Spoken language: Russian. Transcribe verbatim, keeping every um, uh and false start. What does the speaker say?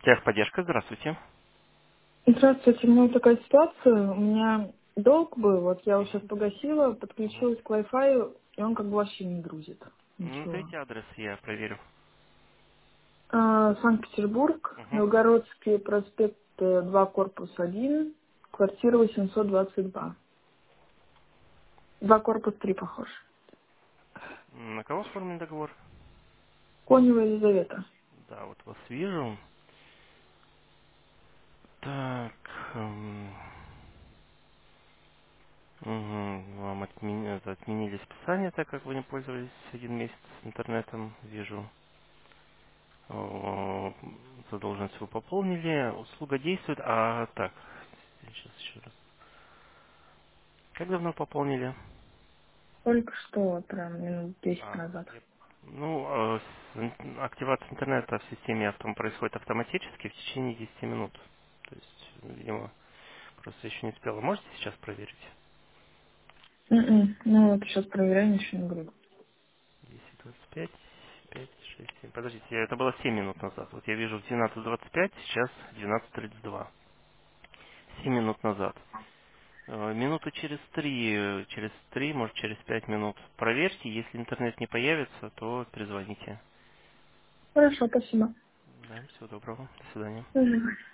Техподдержка, здравствуйте. Здравствуйте, у меня такая ситуация. У меня долг был, вот я его сейчас Мгм, погасила, мгм. подключилась к Wi-Fi, и он как бы вообще не грузит. Ничего. Назовите адрес, я проверю. А, Санкт-Петербург, Мгм. Белгородский проспект, э, два, корпус один, квартира восемьсот двадцать два. Два, корпус три, похож. На кого оформлен договор? Конева Елизавета. Да, вот вас вижу. Так, эм, мгм, вам отмени- это, отменили списание, так как вы не пользовались один месяц интернетом, вижу. О, задолженность вы пополнили, услуга действует, а так, сейчас еще раз. Как давно пополнили? Только что, вот прям минут десять А, назад. я- ну, э, с- ин- активация интернета в системе автом происходит автоматически в течение десяти минут. То есть, видимо, просто еще не успела. Можете сейчас проверить? М-м. Ну вот сейчас проверяю, ничего не грузит. десять двадцать пять, пять, шесть, семь. Подождите, это было семь минут назад. Вот я вижу в двенадцать двадцать пять, сейчас двенадцать тридцать два. семь минут назад. Э, Минуту через три, э, через три, может через пять минут проверьте. Если интернет не появится, то перезвоните. Хорошо, спасибо. Да, всего доброго. До свидания. Мгм.